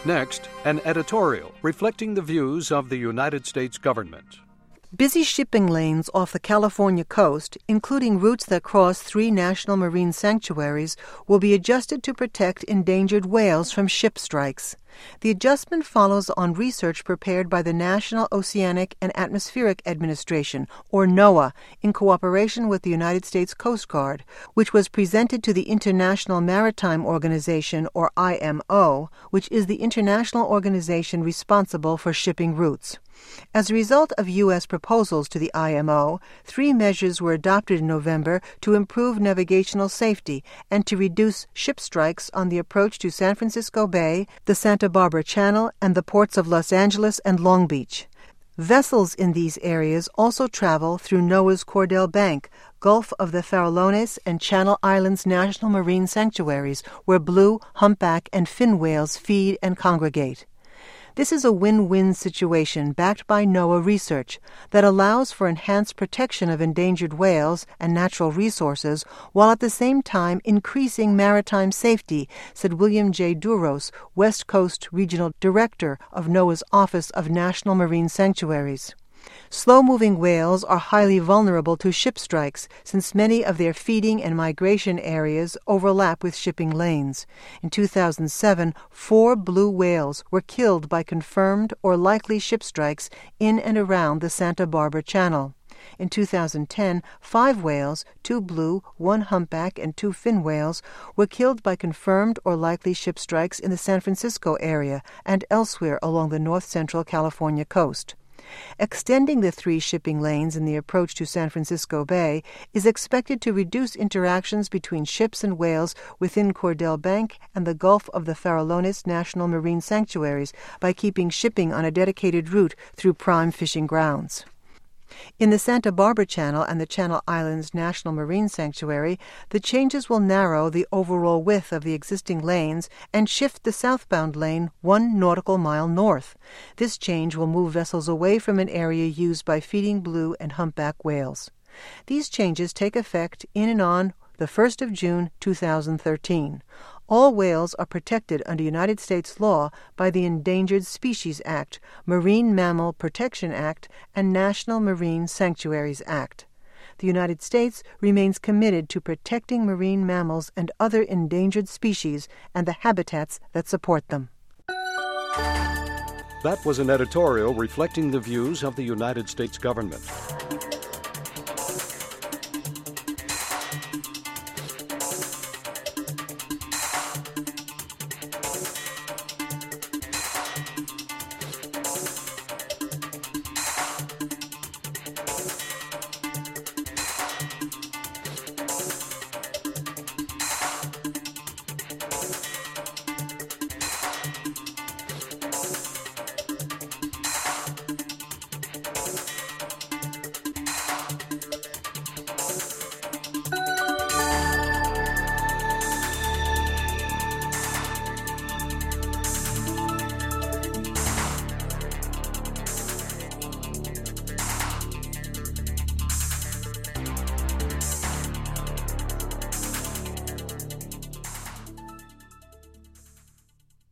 Next, an editorial reflecting the views of the United States government. Busy shipping lanes off the California coast, including routes that cross 3 national marine sanctuaries, will be adjusted to protect endangered whales from ship strikes. The adjustment follows on research prepared by the National Oceanic and Atmospheric Administration, or NOAA, in cooperation with the United States Coast Guard, which was presented to the International Maritime Organization, or IMO, which is the international organization responsible for shipping routes. As a result of U.S. proposals to the IMO, 3 measures were adopted in November to improve navigational safety and to reduce ship strikes on the approach to San Francisco Bay, the Santa Barbara Channel, and the ports of Los Angeles and Long Beach. Vessels in these areas also travel through NOAA's Cordell Bank, Gulf of the Farallones, and Channel Islands National Marine Sanctuaries, where blue, humpback, and fin whales feed and congregate. This is a win-win situation backed by NOAA research that allows for enhanced protection of endangered whales and natural resources while at the same time increasing maritime safety, said William J. Duros, West Coast Regional Director of NOAA's Office of National Marine Sanctuaries. Slow-moving whales are highly vulnerable to ship strikes since many of their feeding and migration areas overlap with shipping lanes. In 2007, 4 blue whales were killed by confirmed or likely ship strikes in and around the Santa Barbara Channel. In 2010, 5 whales, 2 blue, 1 humpback, and 2 fin whales, were killed by confirmed or likely ship strikes in the San Francisco area and elsewhere along the north-central California coast. Extending the 3 shipping lanes in the approach to San Francisco Bay is expected to reduce interactions between ships and whales within Cordell Bank and the Gulf of the Farallones National Marine Sanctuaries by keeping shipping on a dedicated route through prime fishing grounds. In the Santa Barbara Channel and the Channel Islands National Marine Sanctuary, the changes will narrow the overall width of the existing lanes and shift the southbound lane 1 nautical mile north. This change will move vessels away from an area used by feeding blue and humpback whales. These changes take effect in and on the 1st of June 2013. All whales are protected under United States law by the Endangered Species Act, Marine Mammal Protection Act, and National Marine Sanctuaries Act. The United States remains committed to protecting marine mammals and other endangered species and the habitats that support them. That was an editorial reflecting the views of the United States government.